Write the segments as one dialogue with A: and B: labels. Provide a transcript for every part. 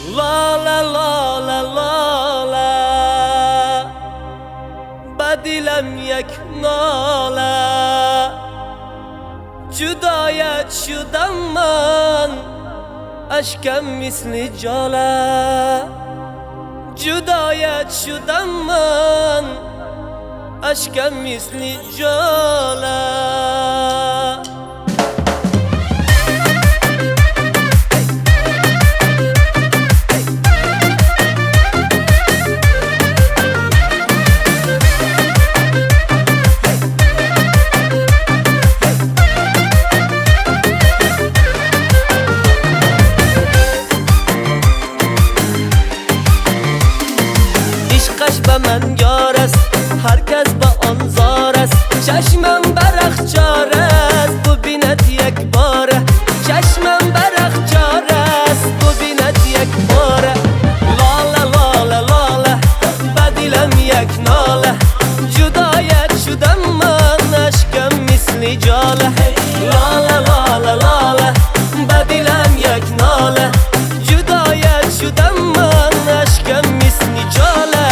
A: لاله لاله لاله بدیلم یک ناله جدایت شدم من اشکم مثل جاله جدایت شدم من اشکم مثل جاله عشقش به من یار است هرکس به آن زار است چشمم برخچار است ببیند یک باره چشمم برخچار است ببیند یک باره لاله لاله لاله بدیلم یک ناله جدایت شدم من اشکم مثل جاله لاله لاله لاله بدیلم یک ناله جدایت شدم من اشکم مثل جاله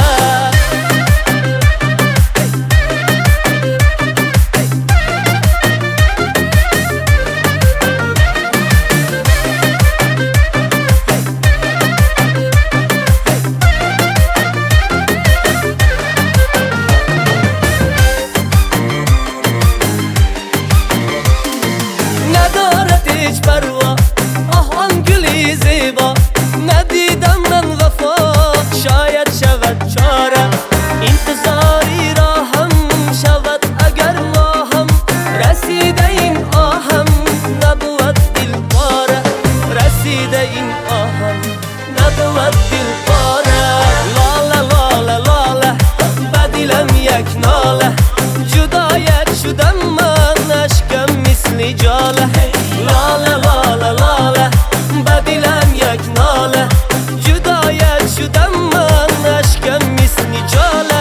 A: هیچ پروا آن گلی زیبا ندیدم من وفا شاید شود چاره انتظاری را هم شود اگر ما هم رسیده این آهم نبود دل پاره رسیده این آهم نبود دل پاره لاله لاله لاله بدیلم یک ناله جدایت شدم من اشکم مثل جاله لاله لاله لاله بدیلم یک ناله جدایت شدم من اشکم مثل جاله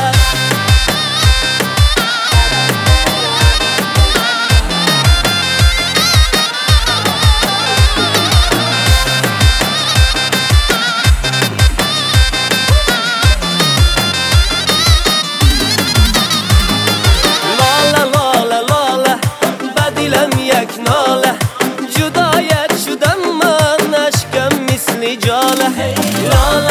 A: لاله لاله لاله بدیلم یک ناله جدایت شدم من اشکم مثل جاله لاله